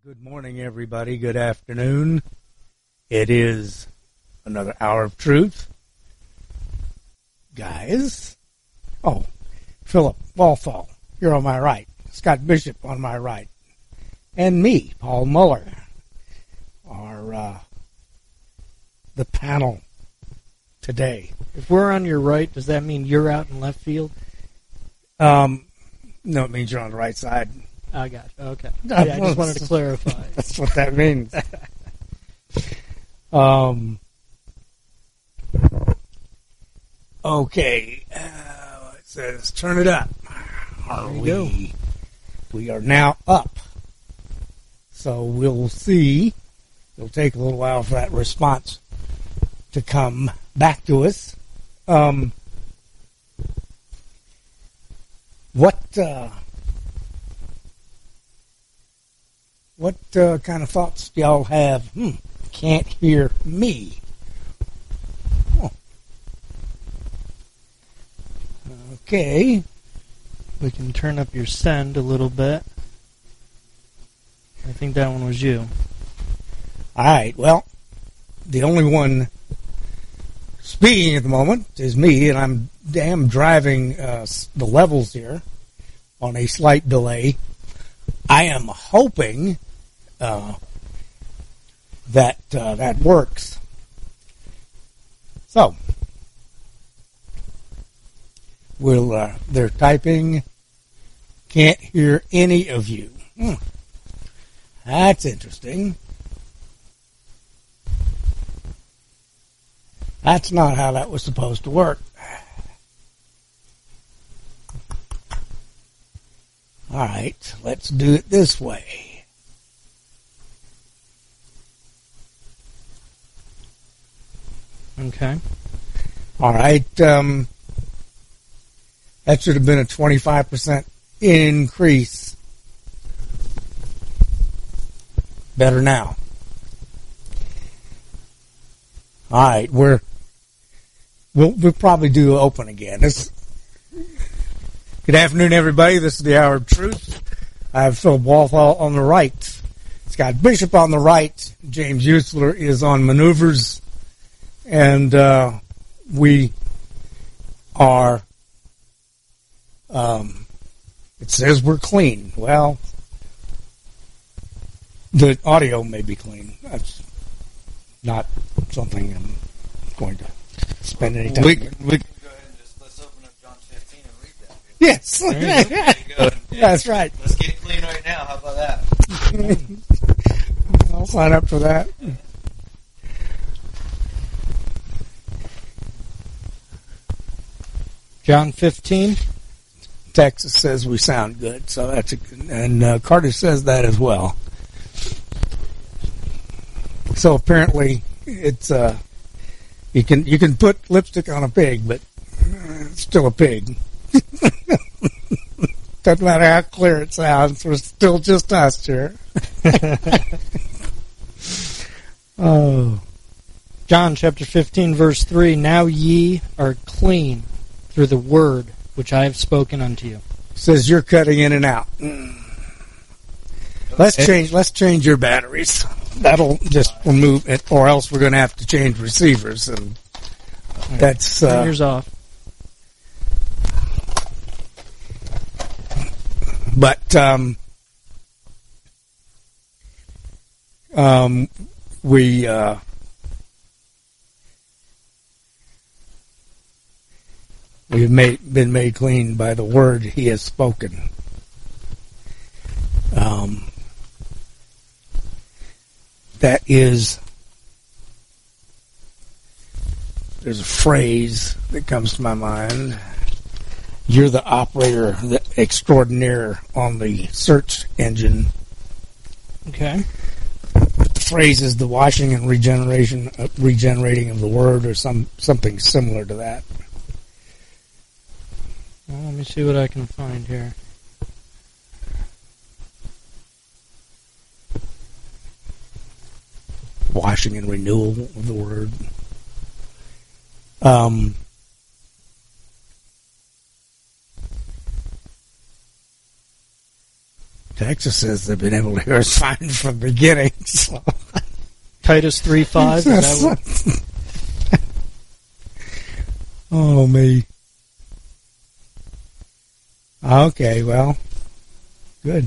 Good morning, everybody. Good afternoon. It is another hour of truth. Guys. Oh, Philip Walthall, you're on my right. Scott Bishop on my right. And me, Paul Muller, are the panel today. If we're on your right, does that mean you're out in left field? No, it means you're on the right side. I got you. Okay. Yeah, I just wanted to clarify. That's what that means. Okay. It says, turn it up. We are now up. So we'll see. It'll take a little while for that response to come back to us. What kind of thoughts do y'all have? Can't hear me. Oh. Okay. We can turn up your send a little bit. I think that one was you. All right. Well, the only one speaking at the moment is me, and I'm driving the levels here on a slight delay. I am hoping that works. So, they're typing, can't hear any of you. That's interesting. That's not how that was supposed to work. All right, let's do it this way. Okay. All right. That should have been a 25% increase. Better now. All right, we'll probably do open again. Good afternoon, everybody. This is the Hour of Truth. I have Phil Walthall on the right, Scott Bishop on the right, James Usler is on maneuvers, and we are. It says we're clean. Well, the audio may be clean. That's not something I'm going to spend any time. We can go ahead and let's open up John 15 and read that. Yes, There you go. That's right. Let's get it clean right now. How about that? I'll sign up for that. John 15. Texas says we sound good, so that's and Carter says that as well. So apparently, it's you can put lipstick on a pig, but it's still a pig. Doesn't matter how clear it sounds, we're still just us here. Oh, John chapter 15, verse 3. Now ye are clean through the word which I have spoken unto you. Says you're cutting in and out. Let's change your batteries. That'll just remove it, or else we're going to have to change receivers, and that's yours off. But we've been made clean by the word He has spoken. That is, there's a phrase that comes to my mind. You're the operator extraordinaire on the search engine. Okay. The phrase is the washing and regenerating of the word, or something similar to that. Well, let me see what I can find here. Washing and renewal of the word. exorcists have been able to hear us fine from the beginning. So. Titus 3:5. Is that what? Oh, me. Okay, well, good.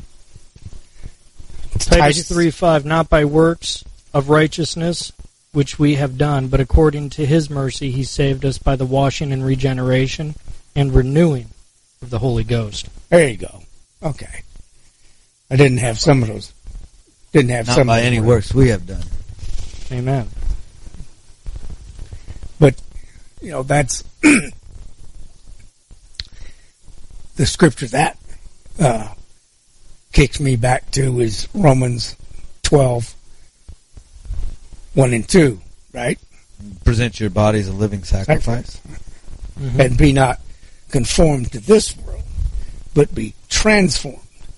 Titus 3:5. Not by works of righteousness which we have done, but according to his mercy he saved us by the washing and regeneration and renewing of the Holy Ghost. There you go. Okay. I didn't have some of those. Didn't have Not some by of those any words. works we have done. Amen. But, that's the scripture that kicks me back to is Romans 12, 1 and 2, right? Present your body as a living sacrifice. Mm-hmm. And be not conformed to this world, but be transformed.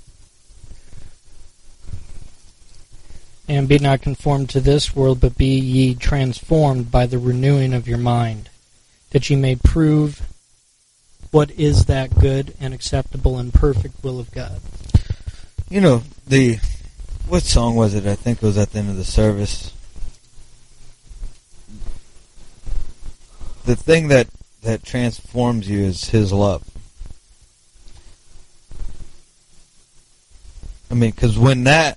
And be not conformed to this world, but be ye transformed by the renewing of your mind, that ye may prove what is that good and acceptable and perfect will of God. What song was it? I think it was at the end of the service. The thing that transforms you is his love. I mean, because when that...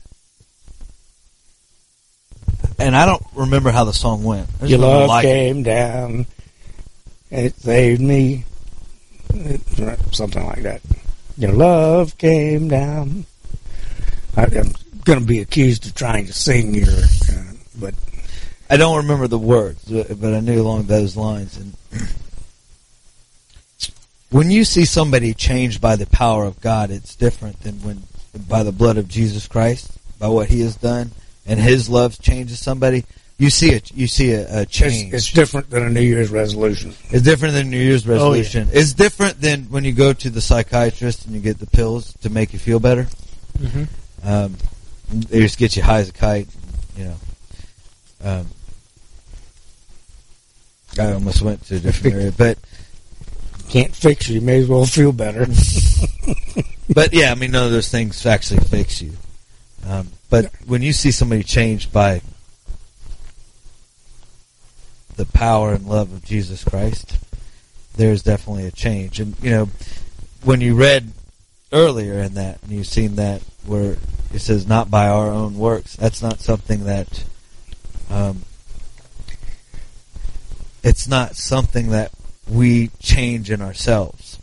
And I don't remember how the song went. Your love came down. It saved me. Something like that. Your love came down. I'm going to be accused of trying to sing here, but I don't remember the words, but I knew along those lines. And when you see somebody changed by the power of God, it's different than when by the blood of Jesus Christ, by what He has done, and His love changes somebody. You see a change. It's different than a New Year's resolution. It's different than a New Year's resolution. Oh, yeah. It's different than when you go to the psychiatrist and you get the pills to make you feel better. Mm-hmm. They just get you high as a kite, I almost went to a different area, but Can't fix you. You may as well feel better. but yeah, I mean, none of those things actually fix you. But when you see somebody changed by the power and love of Jesus Christ, there's definitely a change. And when you read earlier in that, and you've seen that where it says not by our own works, that's not something that it's not something that we change in ourselves,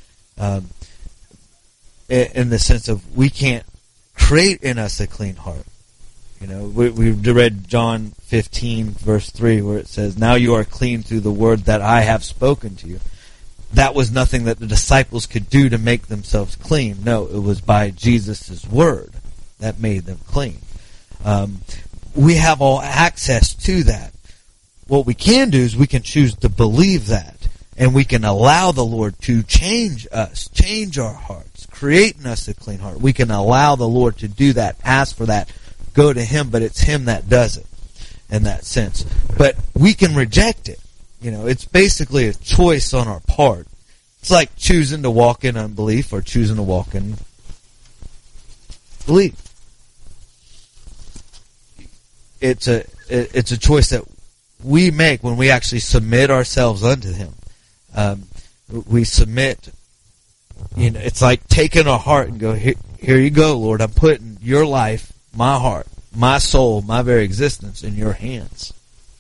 in the sense of we can't create in us a clean heart. We read John 15 verse 3 where it says, now you are clean through the word that I have spoken to you. That was nothing that the disciples could do to make themselves clean. No, it was by Jesus' word that made them clean. We have all access to that. What we can do is we can choose to believe that, and we can allow the Lord to change us, change our hearts, create in us a clean heart. We can allow the Lord to do that, ask for that, go to Him, but it's Him that does it in that sense. But we can reject it. It's basically a choice on our part. It's like choosing to walk in unbelief or choosing to walk in belief. It's a choice that we make when we actually submit ourselves unto Him. We submit. It's like taking our heart and go, here you go, Lord. I'm putting your life, my heart, my soul, my very existence in your hands.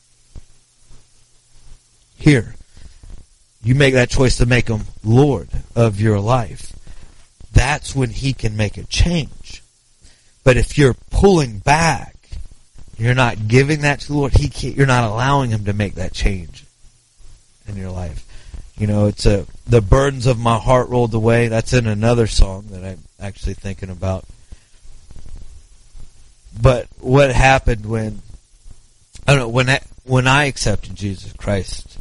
Here. You make that choice to make Him Lord of your life. That's when He can make a change. But if you're pulling back, you're not giving that to the Lord, you're not allowing Him to make that change in your life. It's the burdens of my heart rolled away. That's in another song that I'm actually thinking about. But what happened when I accepted Jesus Christ?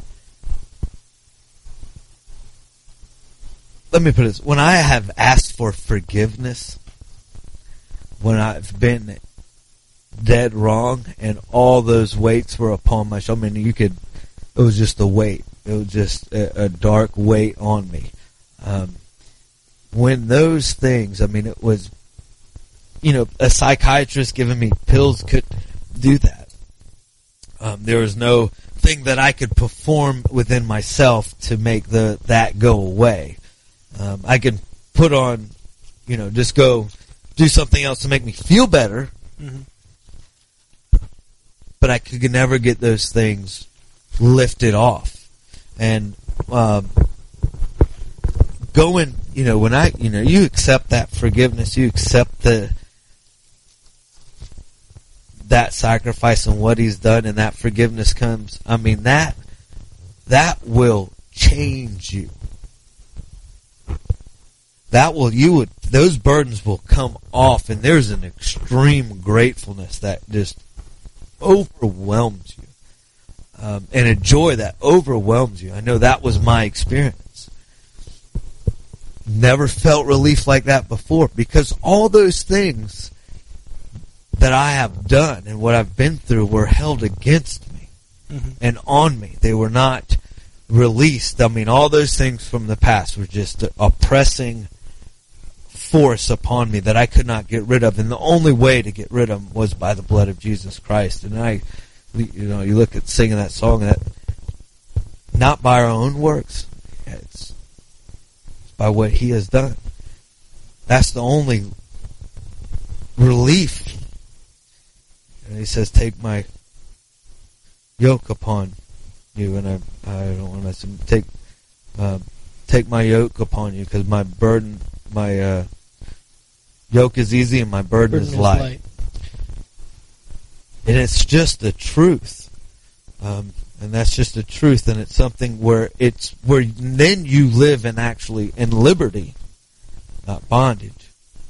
Let me put it this. When I have asked for forgiveness, when I've been dead wrong and all those weights were upon my shoulder, it was just a weight. It was just a dark weight on me. When those things, it was a psychiatrist giving me pills could do that. There was no thing that I could perform within myself to make that go away. I can put on, just go do something else to make me feel better. Mm-hmm. But I could never get those things lifted off. And going, when you accept that forgiveness, you accept that sacrifice and what He's done, and that forgiveness comes. I mean, that will change you. Those burdens will come off, and there's an extreme gratefulness that just overwhelms you, and a joy that overwhelms you. I know that was my experience. Never felt relief like that before, because all those things that I have done and what I've been through were held against me and on me. They were not released. I mean, all those things from the past were just oppressing force upon me that I could not get rid of, and the only way to get rid of them was by the blood of Jesus Christ. And you look at singing that song, that not by our own works, it's by what He has done. That's the only relief. And He says, "Take my yoke upon you," and I don't want to take my yoke upon you, because my burden, my yoke is easy and my burden is light. And it's just the truth. And that's just the truth, and it's something where then you live in liberty, not bondage.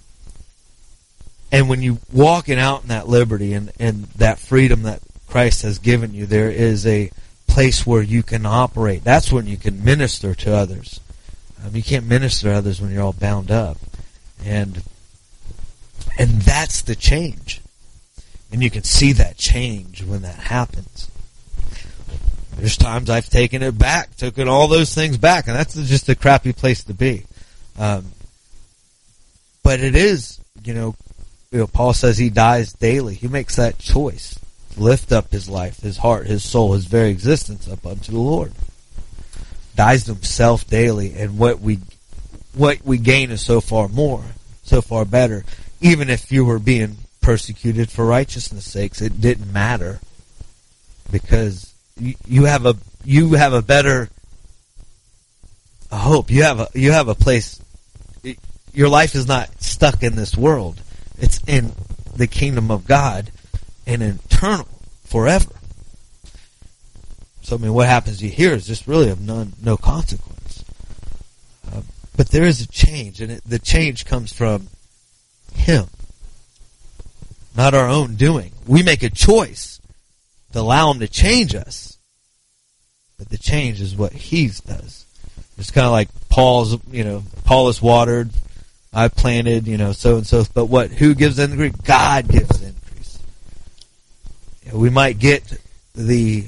And when you walking out in that liberty and that freedom that Christ has given you, there is a place where you can operate. That's when you can minister to others. You can't minister to others when you're all bound up. And that's the change. And you can see that change when that happens. There's times I've taken all those things back, and that's just a crappy place to be. But it is, Paul says he dies daily. He makes that choice to lift up his life, his heart, his soul, his very existence up unto the Lord. Dies to himself daily, and what we gain is so far more, so far better. Even if you were being persecuted for righteousness' sakes, it didn't matter, because you have a better hope. You have a place. Your life is not stuck in this world. It's in the kingdom of God, and eternal, forever. So, what happens to you here is just really of no consequence. But there is a change, and the change comes from Him, not our own doing. We make a choice to allow Him to change us, but the change is what He does. It's kind of like Paul is watered, I planted, so and so. But who gives the increase? God gives the increase. We might get the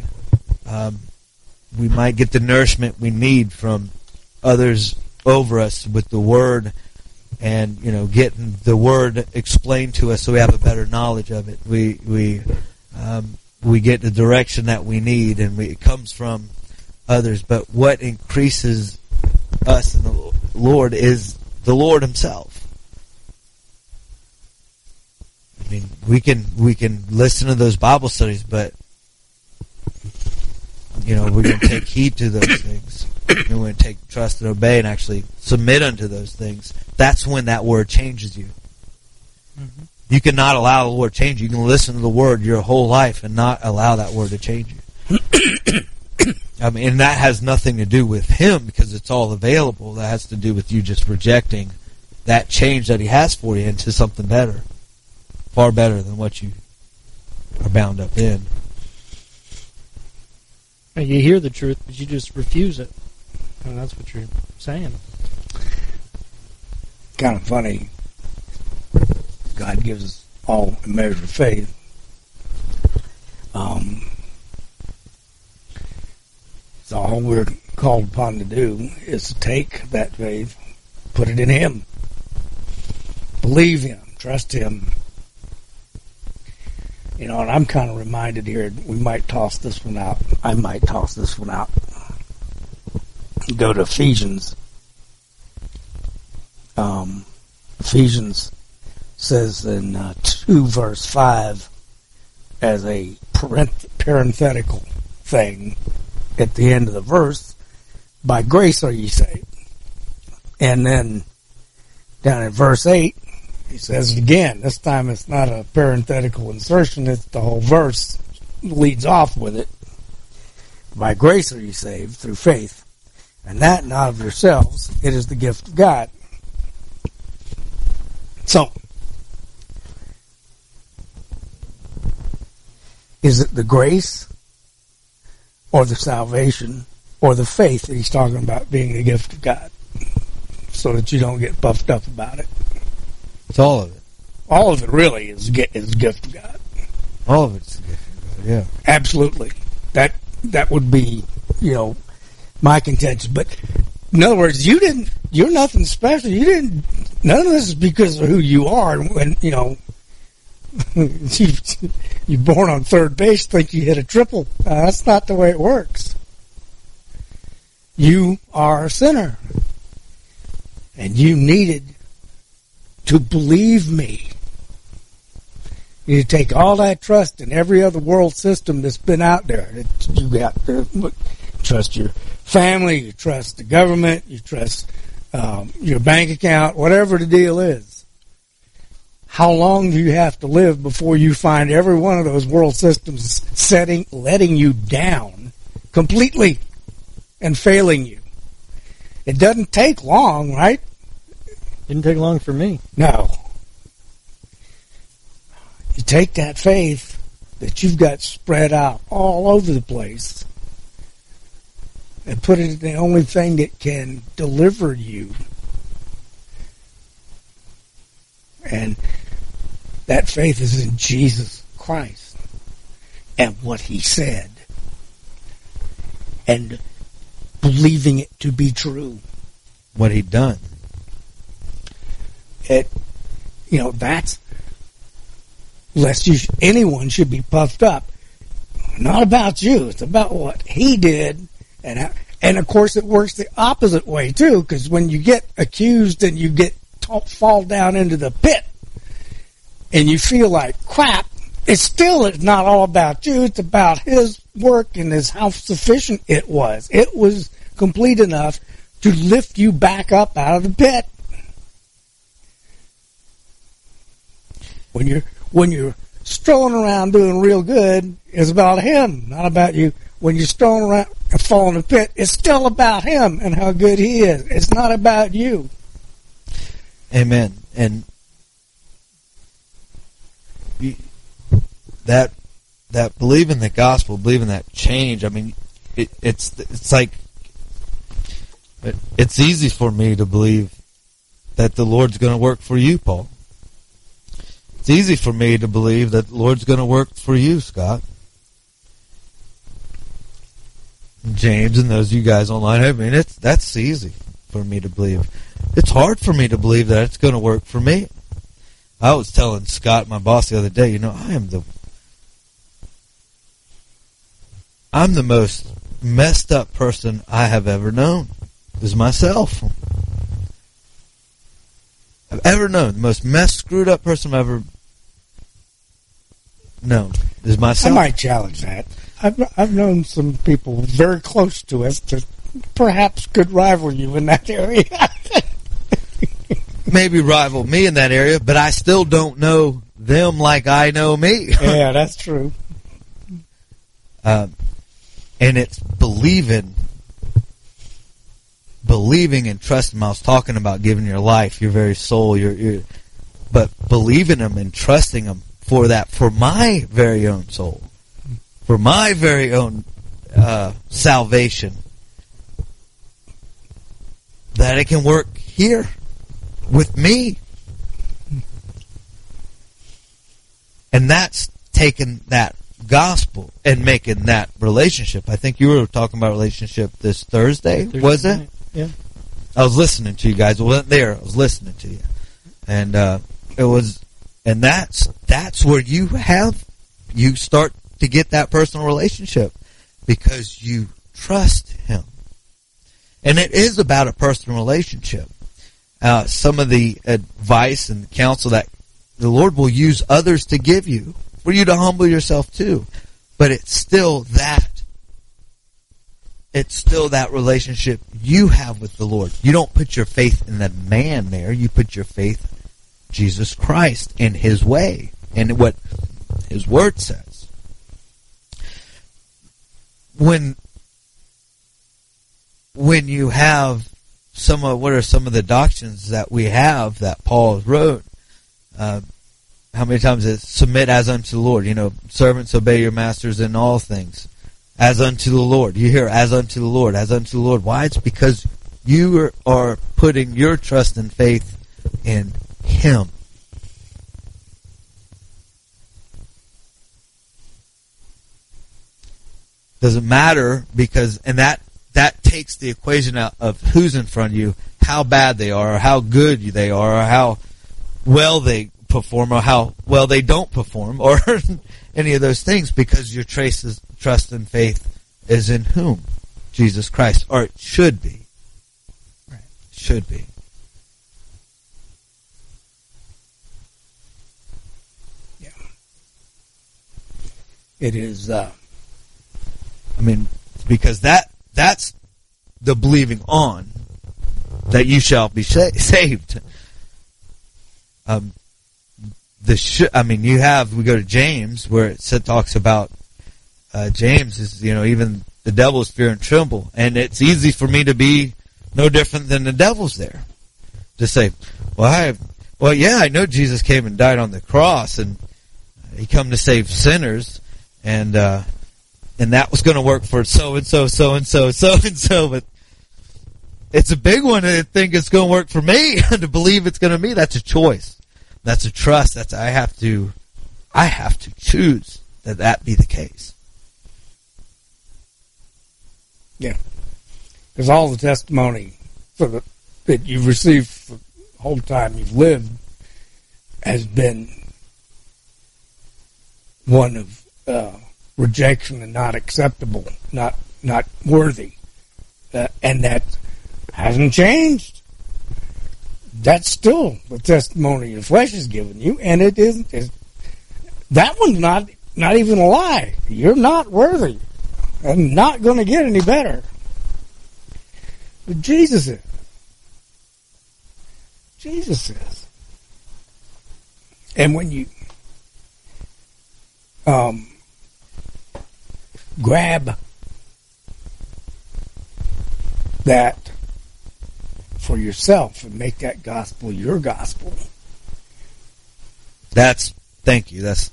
nourishment we need from others over us with the Word, and getting the Word explained to us so we have a better knowledge of it. We get the direction that we need, and it comes from others. But what increases us in the Lord is the Lord Himself. We can listen to those Bible studies, but we're going to take heed to those things. And we're going to take trust and obey and actually submit unto those things. That's when that Word changes you. Mm-hmm. You cannot allow the Lord to change you. You can listen to the Word your whole life and not allow that Word to change you. And that has nothing to do with Him, because it's all available. That has to do with you just rejecting that change that He has for you into something better. Far better than what you are bound up in. You hear the truth, but you just refuse it. And that's what you're saying. Kind of funny. God gives us all a measure of faith. So all we're called upon to do is to take that faith, put it in Him, believe Him, trust Him. You know, and I'm kind of reminded here, we might toss this one out. I might toss this one out. Go to Ephesians. Ephesians says in 2 verse 5 as a parenthetical thing at the end of the verse, by grace are ye saved. And then down in verse 8, he says it again. This time it's not a parenthetical insertion, it's the whole verse leads off with it. By grace are ye saved through faith, and that not of yourselves, it is the gift of God. So, is it the grace or the salvation or the faith that he's talking about being the gift of God? So that you don't get puffed up about it. It's all of it. All of it really is the gift of God. All of it's the gift of God, yeah. Absolutely. That would be, my contention. But in other words, you're nothing special. None of this is because of who you are. When, you're born on third base, think you hit a triple. That's not the way it works. You are a sinner. And you needed to believe me. You need to take all that trust in every other world system that's been out there. You got to trust your family, you trust the government, you trust your bank account, whatever the deal is. How long do you have to live before you find every one of those world systems letting you down completely and failing you? It doesn't take long, right? Didn't take long for me. No. You take that faith that you've got spread out all over the place and put it in the only thing that can deliver you. And that faith is in Jesus Christ and what He said. And believing it to be true. What He'd done. That's lest anyone should be puffed up. Not about you. It's about what He did. And of course it works the opposite way too, because when you get accused and you fall down into the pit and you feel like crap, it's not all about you. It's about His work and how sufficient it was. It was complete enough to lift you back up out of the pit. When you're strolling around doing real good, it's about Him, not about you. When you're strolling around and fall in the pit, it's still about Him and how good He is. It's not about you. Amen. And that believing the gospel, believing that change, I mean, it's like, it's easy for me to believe that the Lord's going to work for you, Paul. It's easy for me to believe that the Lord's going to work for you, Scott. James and those of you guys online, I mean, that's easy for me to believe. It's hard for me to believe that it's going to work for me. I was telling Scott, my boss, the other day, I'm the most messed up person I have ever known. Is myself. I've ever known. The most screwed up person I've ever known is myself. I might challenge that. I've known some people very close to us that perhaps could rival you in that area. Maybe rival me in that area, but I still don't know them like I know me. Yeah, that's true. And it's believing and trusting Him. I was talking about giving your life, your very soul, but believing Him and trusting Him for that, for my very own soul, for my very own salvation, that it can work here with me. And that's taking that gospel and making that relationship. I think you were talking about relationship this Thursday was it? Night. Yeah. I was listening to you guys. I wasn't there. I was listening to you. And it was And that's where you start to get that personal relationship, because you trust Him. And it is about a personal relationship. Some of the advice and counsel that the Lord will use others to give you, for you to humble yourself too. But it's still that relationship you have with the Lord. You don't put your faith in the man there. You put your faith in Jesus Christ and His way and what His Word says. When you have what are some of the doctrines that we have that Paul wrote? How many times is submit as unto the Lord? Servants, obey your masters in all things, as unto the Lord. You hear, as unto the Lord, as unto the Lord. Why? It's because you are putting your trust and faith in Him. Doesn't matter, because, and that takes the equation out of who's in front of you, how bad they are, or how good they are, or how well they perform, or how well they don't perform, or any of those things, because your trust and faith is in whom? Jesus Christ. Or it should be. Right. Should be. Yeah. It is, because that's the believing on that you shall be saved. We go to James, where it talks about James is, even the devils fear and tremble. And it's easy for me to be no different than the devils there. To say, I know Jesus came and died on the cross, and He come to save sinners, and that was going to work for so and so, so and so, so and so, but it's a big one to think it's going to work for me, to believe it's going to be. That's a choice. That's a trust. I have to choose that be the case. Yeah. Because all the testimony that you've received for the whole time you've lived has been one of rejection and not acceptable, not worthy. And that hasn't changed. That's still the testimony the flesh has given you, and it isn't. That one's not even a lie. You're not worthy, and not going to get any better. But Jesus is. Jesus is. And when you grab that for yourself and make that gospel your gospel. Thank you. That's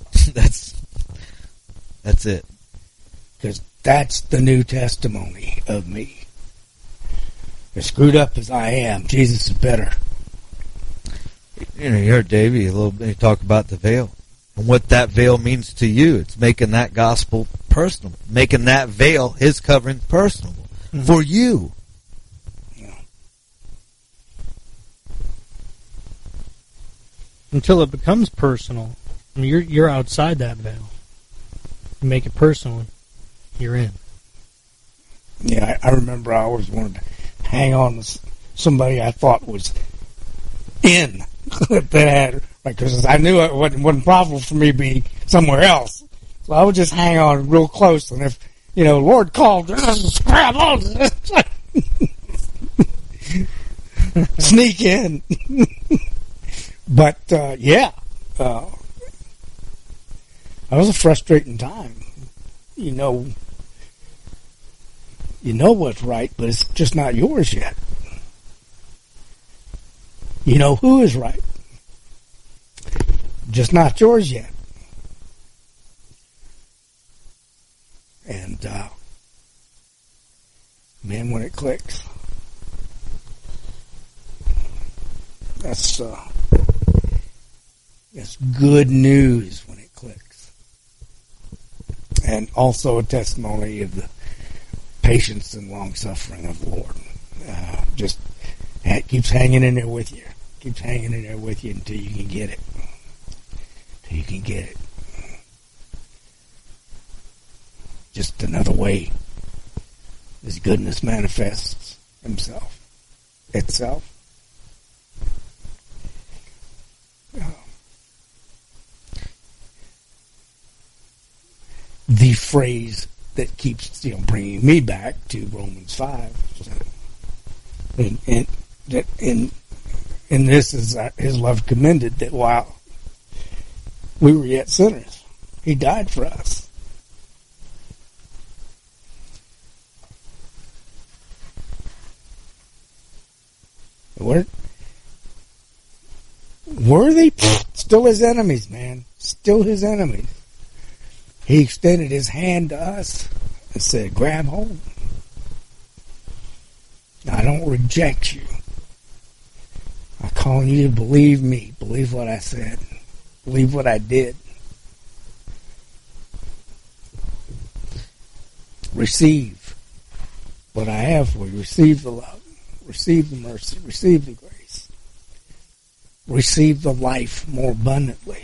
it. Because that's the new testimony of me. As screwed up as I am, Jesus is better. You heard Davey a little bit talk about the veil and what that veil means to you. It's making that gospel personal, making that veil, His covering, personal for you. Until it becomes personal. You're outside that veil. You make it personal, you're in. Yeah, I remember I always wanted to hang on to somebody I thought was in that had, because I knew it wasn't possible for me to be somewhere else. So I would just hang on real close, and if Lord called, just grab on, sneak in. But, that was a frustrating time. You know what's right, but it's just not yours yet. You know who is right, just not yours yet. And, man, when it clicks, that's good news when it clicks. And also a testimony of the patience and long-suffering of the Lord. It keeps hanging in there with you. Keeps hanging in there with you until you can get it. you can get it. Just another way His goodness manifests itself. The phrase that keeps bringing me back to Romans 5, and this is His love commended, that while we were yet sinners, He died for us. Were they still His enemies, man? Still His enemies. He extended His hand to us and said, grab hold. I don't reject you. I'm calling you to believe me. Believe what I said. Believe what I did. Receive what I have for you. Receive the love. Receive the mercy. Receive the grace. Receive the life more abundantly.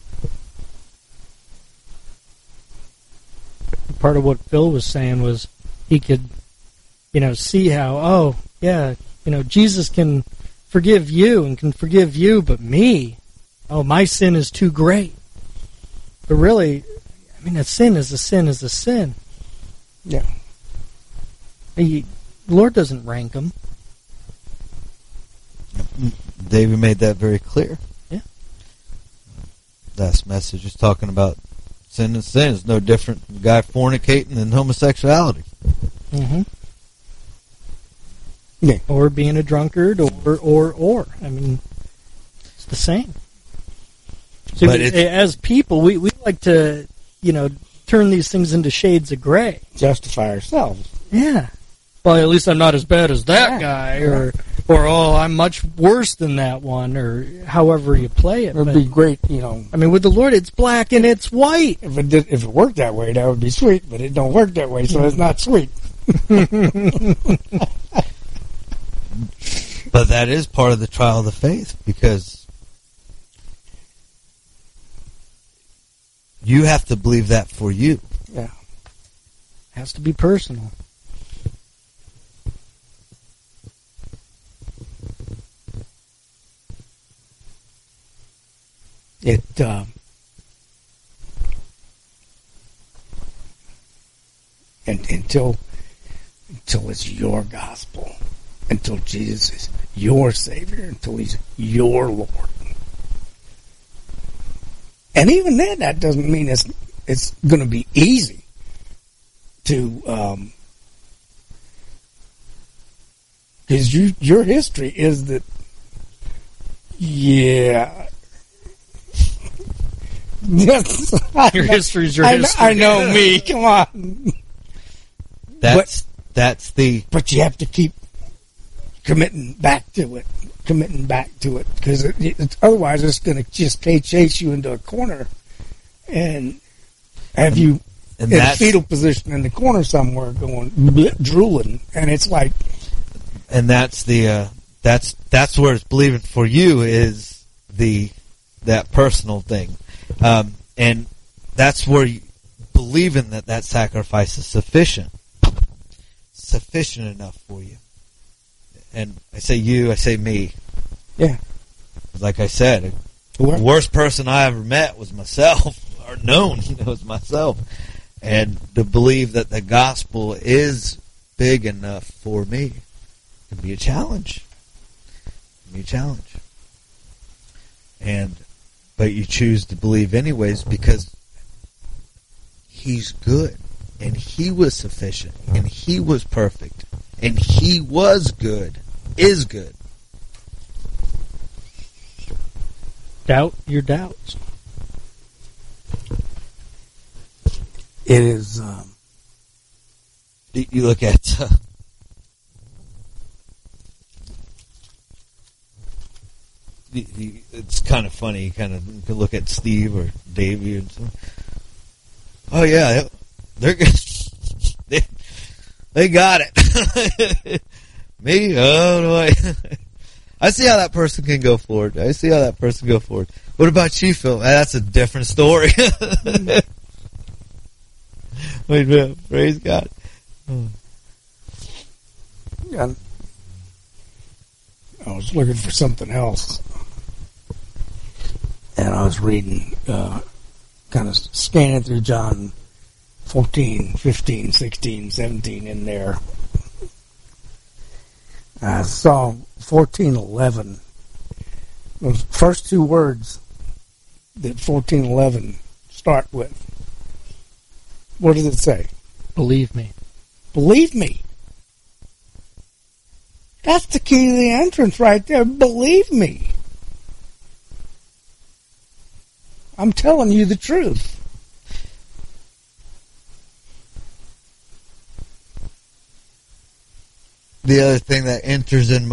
Part of what Phil was saying was he could, see how, Jesus can forgive you and can forgive you, but me, my sin is too great. But really, a sin is a sin is a sin. Yeah. The Lord doesn't rank them. David made that very clear. Yeah. Last message is talking about sin and sin is no different from a guy fornicating than homosexuality. Mm-hmm. Yeah. Or being a drunkard, or. It's the same. So but as people, we like to, turn these things into shades of gray. Justify ourselves. Yeah. Well, at least I'm not as bad as that guy, or I'm much worse than that one, or however you play it. It would be great, with the Lord, it's black and it's white. If it worked that way, that would be sweet, but it don't work that way, so it's not sweet. But that is part of the trial of the faith, because you have to believe that for you. Yeah. It has to be personal. Until it's your gospel, until Jesus is your Savior, until He's your Lord. And even then, that doesn't mean it's going to be easy to, because your history is that, yeah. Yes, your history's your history. I know me. Come on. That's the. But you have to keep committing back to it, because otherwise it's going to just chase you into a corner and have you in a fetal position in the corner somewhere, going drooling, and it's like. And that's the that's where it's believing for you is that personal thing. And that's where you believing that sacrifice is sufficient enough for you. And I say you, I say me. Yeah. Like I said, the worst person I ever met was myself, or known, was myself. And to believe that the gospel is big enough for me can be a challenge. But you choose to believe anyways because He's good, and He was sufficient, and He was perfect, and He was good, is good. Doubt your doubts. It is. You look at. It's kind of funny. You can look at Steve or Davey and so. Oh yeah, they're good. They got it. Me? Oh no! I see how that person can go forward. I see how that person go forward. What about you, Phil? That's a different story. Wait a minute. Praise God. Yeah. I was looking for something else. And I was reading, kind of scanning through John 14, 15, 16, 17 in there. I saw 14:11. Those first two words that 14:11 start with. What does it say? Believe me. Believe me. That's the key to the entrance right there. Believe me. I'm telling you the truth. The other thing that enters in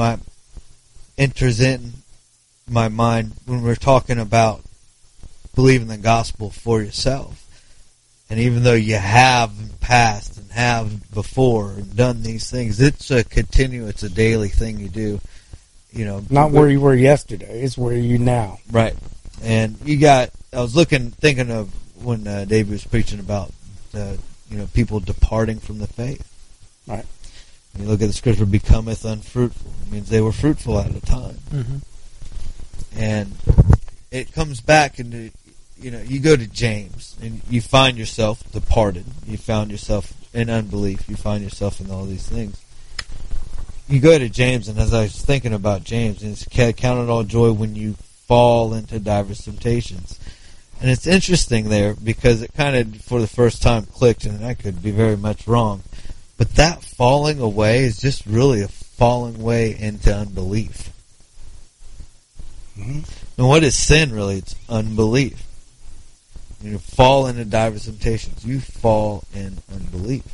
my mind when we're talking about believing the gospel for yourself, and even though you have in the past and have before and done these things, it's a daily thing you do. You know, not where you were yesterday; it's where you now. Right, and I was thinking of when David was preaching about people departing from the faith. Right. You look at the scripture, becometh unfruitful. It means they were fruitful at the time. Mm-hmm. And it comes back into, you go to James and you find yourself departed. You found yourself in unbelief. You find yourself in all these things. You go to James, and as I was thinking about James, and it's count it all joy when you fall into diverse temptations. And it's interesting there because it kind of, for the first time, clicked, and I could be very much wrong. But that falling away is just really a falling away into unbelief. Mm-hmm. And what is sin, really? It's unbelief. You fall into diverse temptations. You fall in unbelief.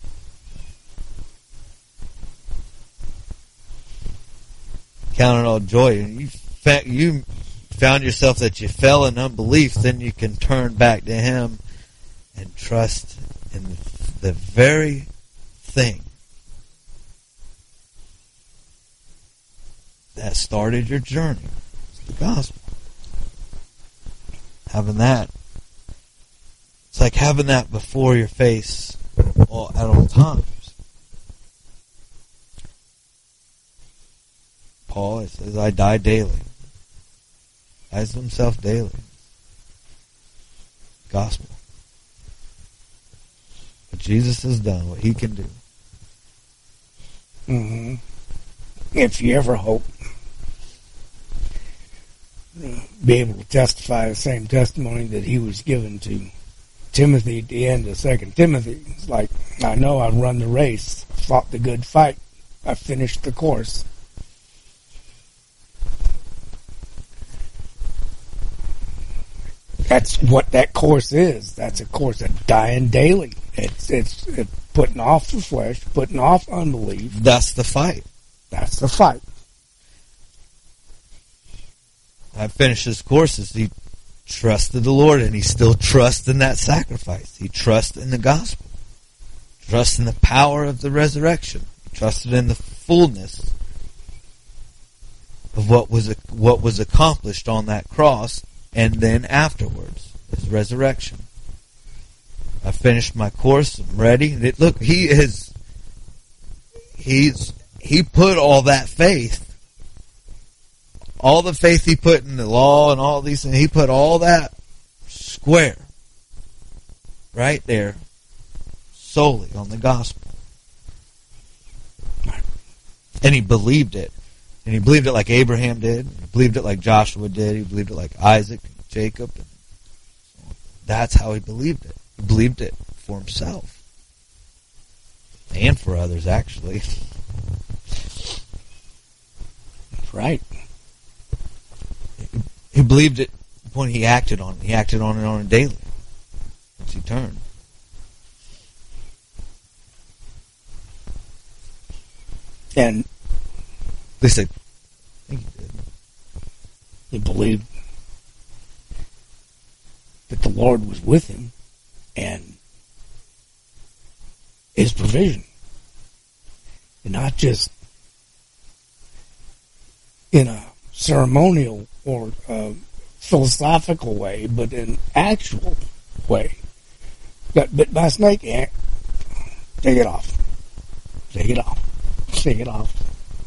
Count it all joy. And you found yourself that you fell in unbelief, then you can turn back to Him and trust in the very thing that started your journey. It's the gospel. Having that, it's like having that before your face at all times. Paul says, I die daily. Dies to himself daily. Gospel. What Jesus has done, what He can do. Mm-hmm. If you ever hope be able to testify the same testimony that he was given to Timothy at the end of 2 Timothy. It's like, I know I've run the race, fought the good fight, I finished the course. That's what that course is. That's a course of dying daily. It's putting off the flesh, putting off unbelief. That's the fight. That's the fight. I finished his courses. He trusted the Lord, and he still trusts in that sacrifice. He trusts in the gospel. Trusts in the power of the resurrection. He trusted in the fullness of what was accomplished on that cross, and then afterwards, his resurrection. I finished my course. I'm ready. Look, he put all that faith, all the faith he put in the law and all these things, he put all that square right there solely on the gospel. And he believed it. And he believed it like Abraham did. He believed it like Joshua did. He believed it like Isaac and Jacob. And that's how he believed it. He believed it for himself. And for others, actually. Right. He believed it when he acted on it. He acted on it on a daily. Once he turned. And At least I think he did. he believed that the Lord was with him and his provision. And not just in a ceremonial or philosophical way, but in an actual way. Got bit by a snake, take it off. Take it off. Take it off.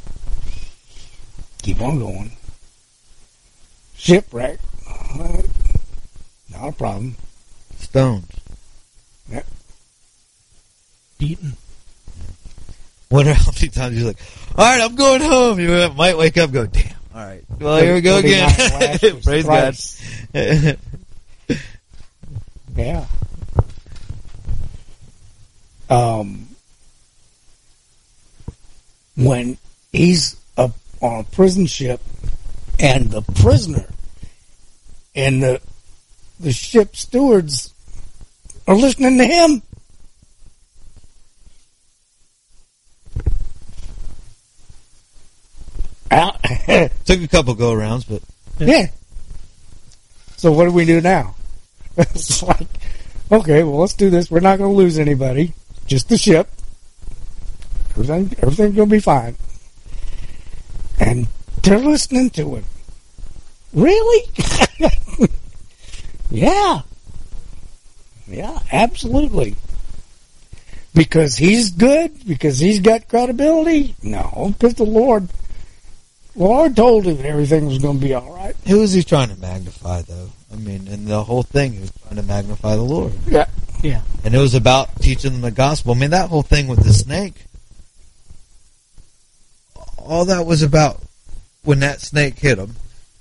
Keep on going. Shipwreck. Not a problem. Stones. Yep. Beaten. Wonder how many times you're like, all right, I'm going home. You might wake up and go, damn. All right. Well, here we go again. Praise God. Yeah. When he's up on a prison ship and the prisoner and the ship stewards are listening to him. Took a couple go-arounds, but... Yeah. So what do we do now? It's like, okay, well, let's do this. We're not going to lose anybody. Just the ship. Everything's going to be fine. And they're listening to him. Really? Yeah. Yeah, absolutely. Because he's good? Because he's got credibility? No, because the Lord told him everything was going to be all right. Who was he trying to magnify, though? I mean, in the whole thing, he was trying to magnify the Lord. Yeah. Yeah. And it was about teaching them the gospel. I mean, that whole thing with the snake, all that was about when that snake hit him,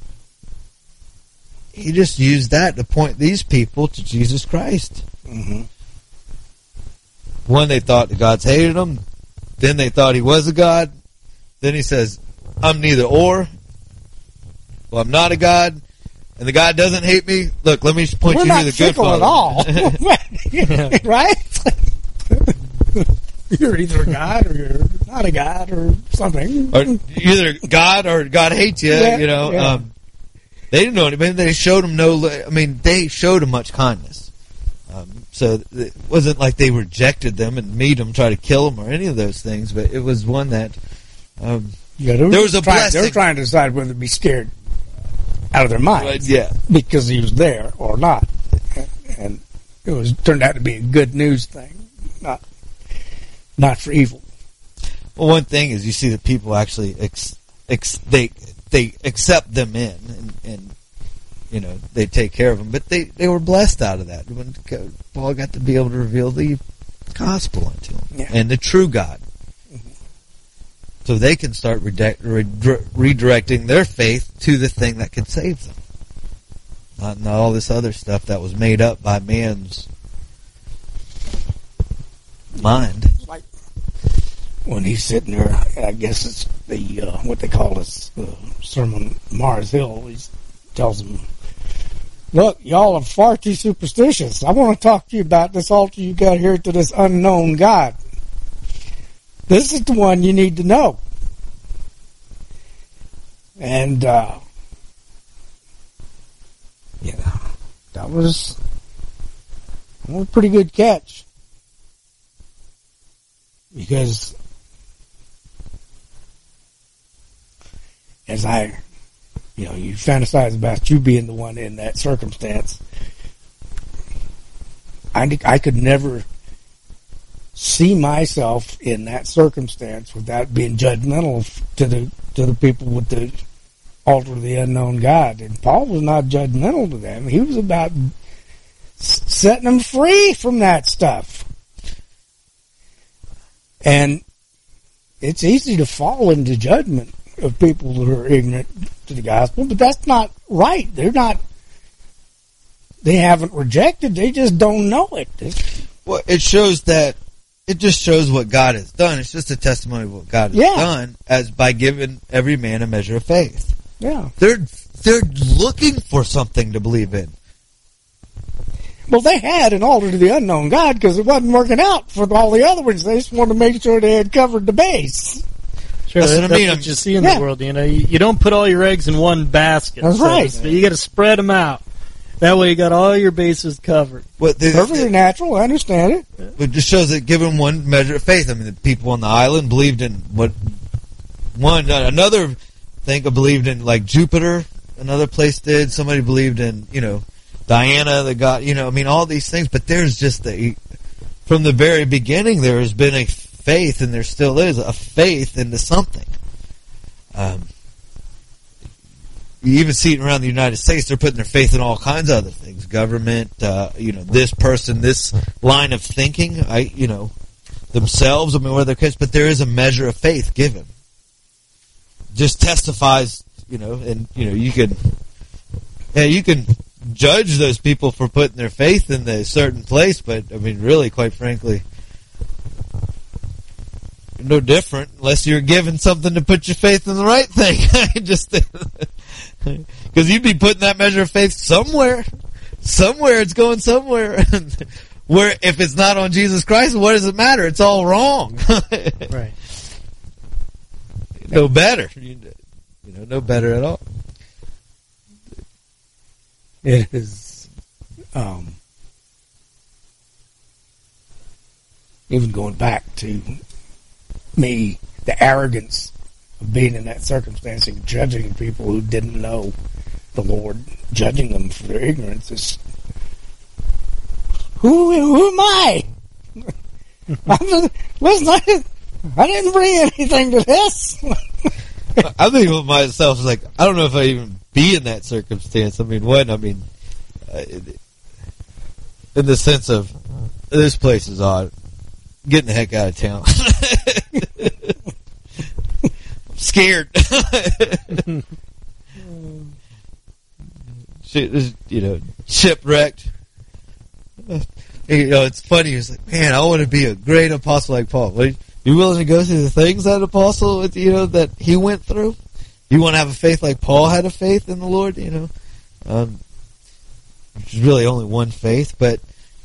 he just used that to point these people to Jesus Christ. Mm-hmm. One, they thought the gods hated him. Then they thought he was a god. Then he says, I'm neither or. Well, I'm not a god. And the God doesn't hate me. Look, let me point We're you not to the good fickle at all. Right? You're either a god or you're not a god or something. Or either God or God hates you, Yeah, you know. yeah. They didn't know anything. They showed him they showed him much kindness. So it wasn't like they rejected them and made them try to kill them or any of those things, but it was one that there was a blessing. They were trying to decide whether to be scared out of their minds. Yeah. Because he was there or not. And it turned out to be a good news thing, not for evil. Well, one thing is you see that people actually they accept them in and you know they take care of them, but they were blessed out of that when Paul got to be able to reveal the gospel unto them and the true God, so they can start redirecting their faith to the thing that can save them, not all this other stuff that was made up by man's mind. Like when he's sitting there, I guess it's the what they call this sermon Mars Hill. He tells them, "Look, y'all are far too superstitious. I want to talk to you about this altar you got here to this unknown God. This is the one you need to know." And that was a pretty good catch. Because as you fantasize about you being the one in that circumstance, I could never see myself in that circumstance without being judgmental to the people with the altar of the unknown God. And Paul was not judgmental to them. He was about setting them free from that stuff. And it's easy to fall into judgment of people who are ignorant to the gospel, but that's not right. They haven't rejected, they just don't know it. Well, it just shows what God has done. It's just a testimony of what God has done as by giving every man a measure of faith. Yeah. They're looking for something to believe in. Well, they had an altar to the unknown God because it wasn't working out for all the other ones. They just wanted to make sure they had covered the base. Sure, that's what you see in the world. You don't put all your eggs in one basket. That's right. So you got to spread them out. That way you got all your bases covered. Perfectly natural. I understand it. It just shows that given one measure of faith. I mean, the people on the island believed in another think I believed in like Jupiter. Another place did. Somebody believed in, Diana, the god, all these things. But there's just from the very beginning, there has been a faith, and there still is a faith into something. You even see it around the United States. They're putting their faith in all kinds of other things. Government, this person, this line of thinking, themselves, where they're kids. But there is a measure of faith given. Just testifies, and, you can judge those people for putting their faith in a certain place, but, really, quite frankly, no different unless you're given something to put your faith in the right thing. Because you'd be putting that measure of faith somewhere. Somewhere, it's going somewhere. Where, if it's not on Jesus Christ, what does it matter? It's all wrong. Right. No better. No better at all. It is, even going back to me, the arrogance of being in that circumstance and judging people who didn't know the Lord, judging them for their ignorance is, who am I? Listen, I didn't bring anything to this. I think of myself as like, I don't know if I even be in that circumstance. In the sense of, this place is odd. Getting the heck out of town. I'm scared. Shipwrecked. It's funny. It's like, man, I want to be a great apostle like Paul. You willing to go through the things that apostle, that he went through? You want to have a faith like Paul had a faith in the Lord, which is really only one faith, but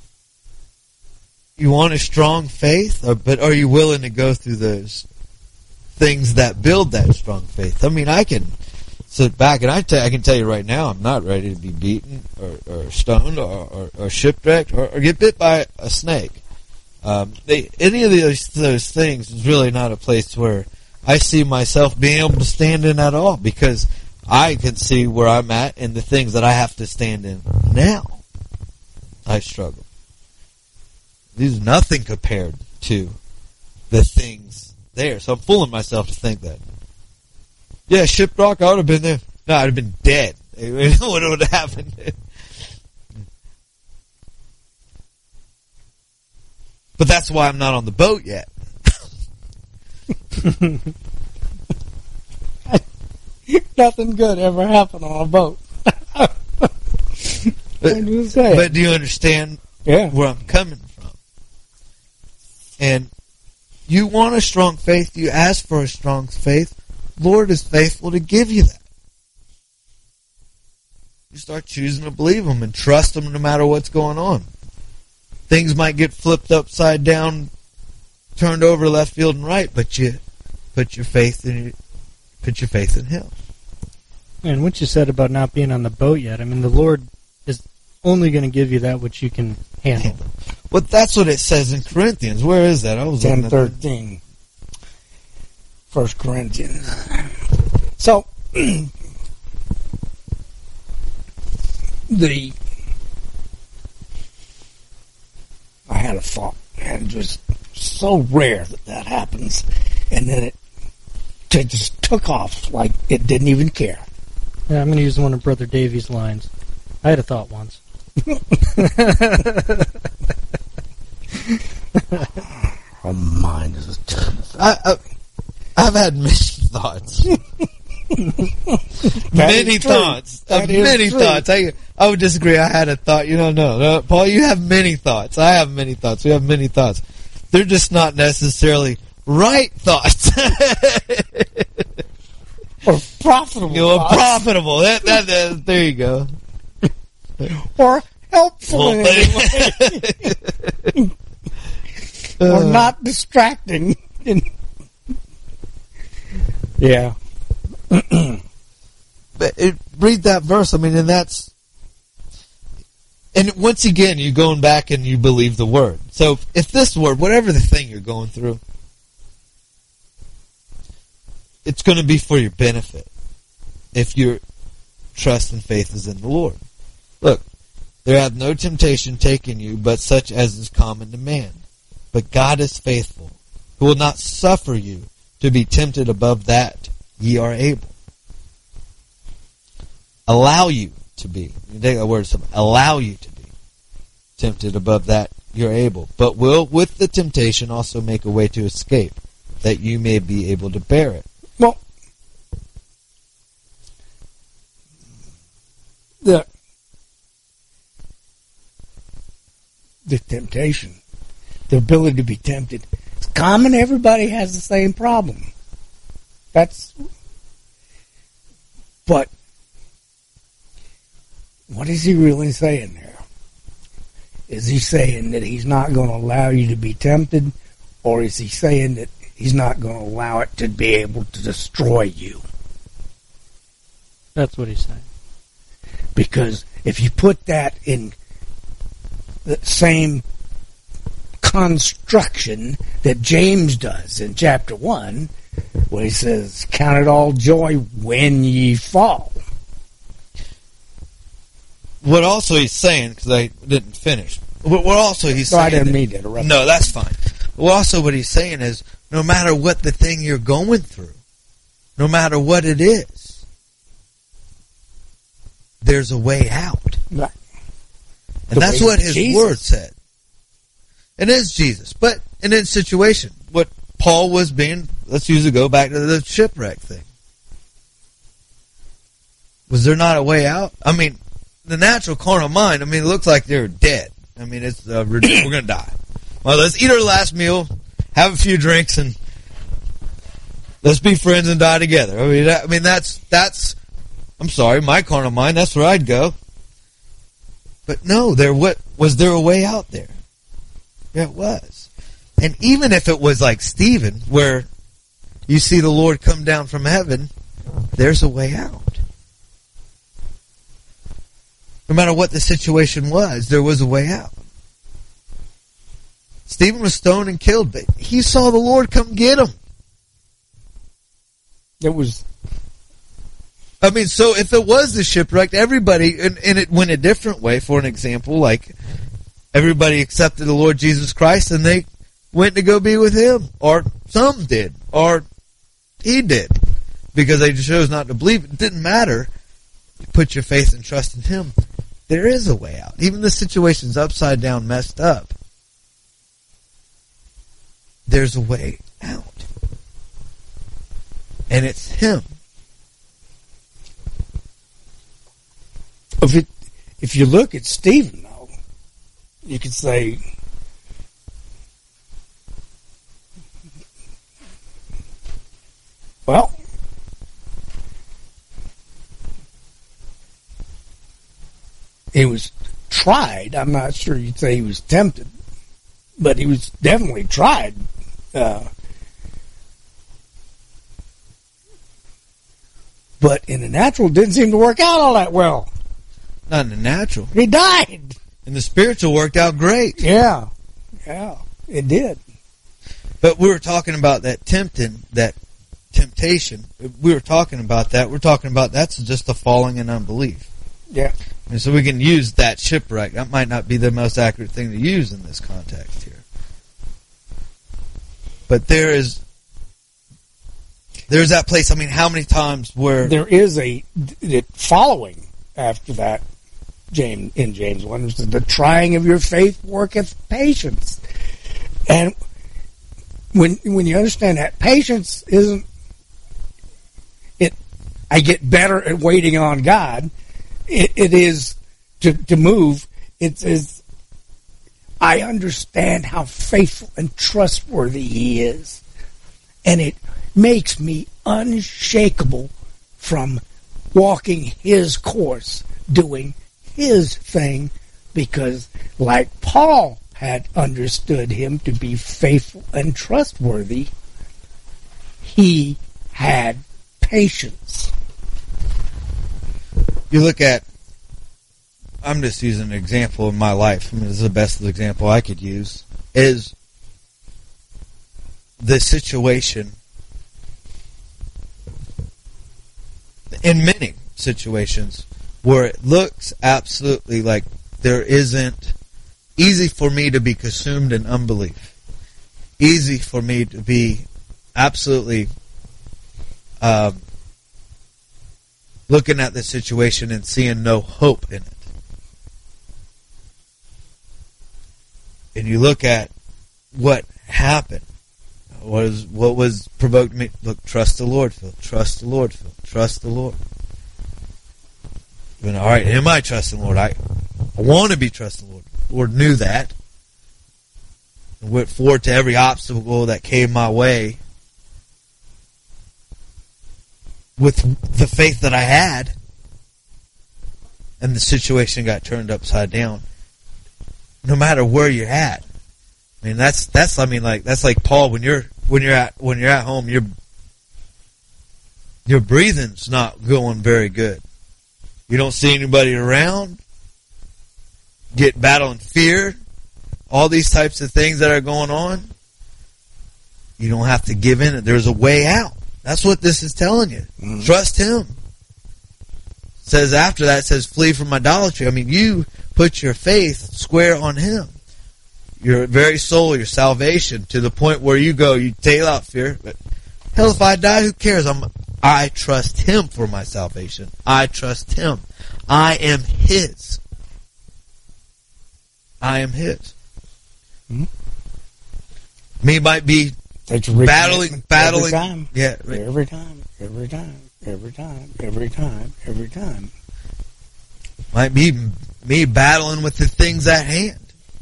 you want a strong faith, but are you willing to go through those things that build that strong faith? I can sit back and I can tell you right now, I'm not ready to be beaten or stoned or shipwrecked or get bit by a snake. Any of those things is really not a place where I see myself being able to stand in at all, because I can see where I'm at and the things that I have to stand in now. I struggle. These are nothing compared to the things there. So I'm fooling myself to think that. Yeah, shipwreck, I would have been there. No, I'd have been dead. What would have happened? But that's why I'm not on the boat yet. Nothing good ever happened on a boat. But do you understand where I'm coming from? And you want a strong faith, you ask for a strong faith, Lord is faithful to give you that. You start choosing to believe Him and trust Him no matter what's going on. Things might get flipped upside down, turned over left field and right, but you put your faith in Him. And what you said about not being on the boat yet, the Lord is only going to give you that which you can handle. Well, that's what it says in Corinthians. Where is that? I was 10:13. 1 Corinthians. So, I had a thought, and just so rare that happens, and then it just took off like it didn't even care. Yeah, I'm going to use one of Brother Davy's lines. I had a thought once. Our mind is a terrible thing. I've had many thoughts. Many thoughts. Many thoughts. I would disagree. I had a thought. No, Paul, you have many thoughts. I have many thoughts. We have many thoughts. They're just not necessarily right thoughts. Or profitable. Profitable. There you go. Or helpful in any way. Or not distracting. Yeah. But read that verse. And that's... And once again, you're going back and you believe the Word. So if this Word, whatever the thing you're going through, it's going to be for your benefit. if your trust and faith is in the Lord. Look, there hath no temptation taken you, but such as is common to man. But God is faithful, who will not suffer you to be tempted above that ye are able. Allow you to be. You take that word, allow you to be tempted above that you're able. But will with the temptation also make a way to escape, that you may be able to bear it. Well, the temptation, the ability to be tempted, it's common. Everybody has the same problem. But what is he really saying there? Is he saying that he's not going to allow you to be tempted, or is he saying that he's not going to allow it to be able to destroy you? That's what he's saying. Because if you put that in the same construction that James does in chapter 1, where he says, count it all joy when ye fall. What also he's saying, because I didn't finish, what also he's saying... I didn't mean to interrupt. No, that's fine. Well, also what he's saying is, no matter what the thing you're going through, no matter what it is, there's a way out. Right. And that's what his word said. It is Jesus. But in this situation, what Paul was being, let's go back to the shipwreck thing. Was there not a way out? I mean, the natural carnal mind, it looks like they're dead. It's we're going to die. Well, let's eat our last meal, have a few drinks, and let's be friends and die together. That's I'm sorry, my carnal mind, that's where I'd go. But no, was there a way out there? Yeah, it was. And even if it was like Stephen, where you see the Lord come down from heaven, there's a way out. No matter what the situation was, there was a way out. Stephen was stoned and killed, but he saw the Lord come get him. It was... so if it was the shipwreck, everybody, and it went a different way, for an example, like everybody accepted the Lord Jesus Christ and they went to go be with him, or some did, or he did, because they chose not to believe. It didn't matter. You put your faith and trust in him. There is a way out. Even the situation's upside down, messed up. There's a way out. And it's him. If you look at Stephen, though, you could say, well, he was tried. I'm not sure you'd say he was tempted, but he was definitely tried. But in the natural, it didn't seem to work out all that well. Not in the natural. He died. And the spiritual worked out great. Yeah, it did. But we were talking about that temptation. We were talking about that. We're talking about that's just the falling in unbelief. Yeah. And so we can use that shipwreck. That might not be the most accurate thing to use in this context here. But there's that place. How many times where there is a following after that, in James 1, it says, the trying of your faith worketh patience. And when you understand that, patience isn't it. I get better at waiting on God. It is to move. It's I understand how faithful and trustworthy He is, and it makes me unshakable from walking His course, doing His thing, because like Paul had understood Him to be faithful and trustworthy, he had patience. You look at, I'm just using an example in my life. This is the best example I could use, is the situation in many situations where it looks absolutely like there isn't, easy for me to be consumed in unbelief, easy for me to be absolutely looking at the situation and seeing no hope in it. And you look at what happened. What was provoked me? Look, trust the Lord, Phil. Trust the Lord, Phil. Trust the Lord. All right, am I trusting the Lord? I want to be trusting the Lord. The Lord knew that. And went forward to every obstacle that came my way with the faith that I had. And the situation got turned upside down. No matter where you're at. I mean, that's like Paul, when you're at home, your breathing's not going very good. You don't see anybody around. Get battling fear. All these types of things that are going on. You don't have to give in. There's a way out. That's what this is telling you. Mm-hmm. Trust Him. It says after that, it says flee from idolatry. I mean, you put your faith square on Him. Your very soul, your salvation, to the point where you go, you tail out fear. But hell, if I die, who cares? I trust Him for my salvation. I trust Him. I am His. I am His. Mm-hmm. Me might be battling. Every time. Yeah. Every time. Might be me battling with the things at hand.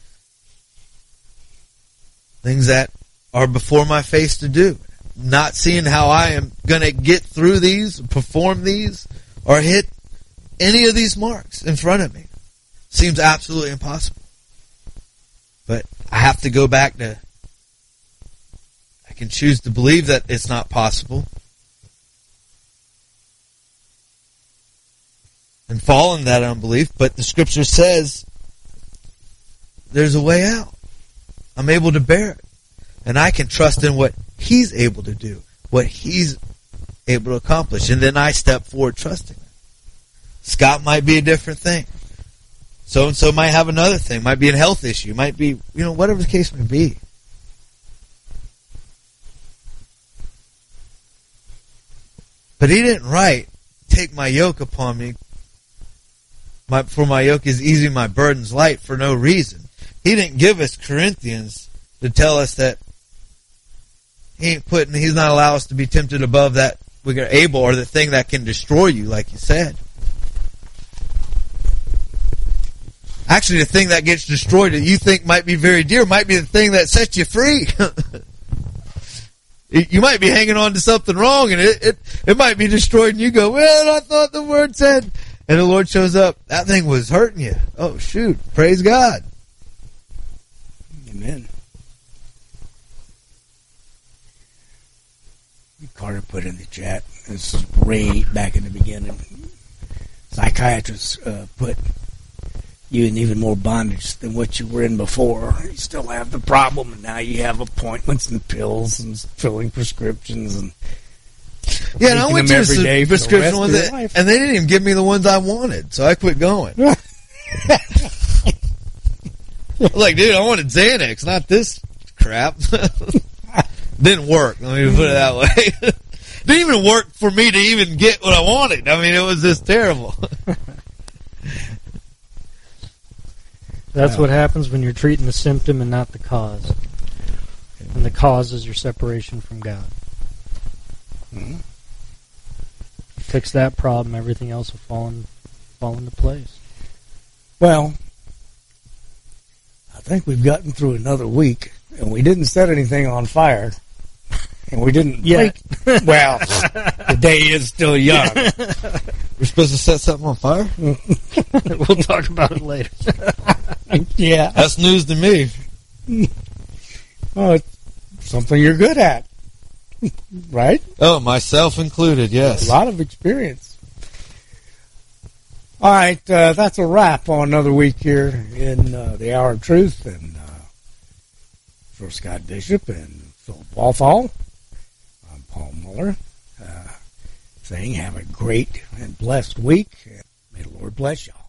Things that are before my face to do. Not seeing how I am going to get through these, perform these, or hit any of these marks in front of me. Seems absolutely impossible. But I have to go back to, I can choose to believe that it's not possible. And fall in that unbelief, but the Scripture says there's a way out. I'm able to bear it. And I can trust in what He's able to do, what He's able to accomplish. And then I step forward trusting Him. Scott might be a different thing. So-and-so might have another thing. Might be a health issue. Might be, whatever the case may be. But He didn't write, take my yoke upon me. For my yoke is easy, my burden's light, for no reason. He didn't give us Corinthians to tell us that He's not allowed us to be tempted above that we're able, or the thing that can destroy you, like He said. Actually, the thing that gets destroyed that you think might be very dear might be the thing that sets you free. You might be hanging on to something wrong, and it might be destroyed, and you go, well, I thought the Word said, and the Lord shows up, that thing was hurting you. Oh, shoot. Praise God. Amen. Carter put in the chat, this is way back in the beginning, psychiatrists put you in even more bondage than what you were in before. You still have the problem, and now you have appointments and pills and filling prescriptions and and I went to a prescription ones, and they didn't even give me the ones I wanted, so I quit going. Like, dude, I wanted Xanax, not this crap. Didn't work. Let me put it that way. Didn't even work for me to even get what I wanted. I mean, it was just terrible. That's what happens when you're treating the symptom and not the cause. And the cause is your separation from God. Mm-hmm. Fix that problem, everything else will fall into place. Well, I think we've gotten through another week, and we didn't set anything on fire. And we didn't yet. Well, the day is still young. We're supposed to set something on fire? We'll talk about it later. Yeah. That's news to me. Oh, it's something you're good at. Right? Oh, myself included, yes. A lot of experience. All right, that's a wrap on another week here in the Hour of Truth. And for Scott Bishop and Philip Walthall, I'm Paul Muller. saying have a great and blessed week. And may the Lord bless y'all.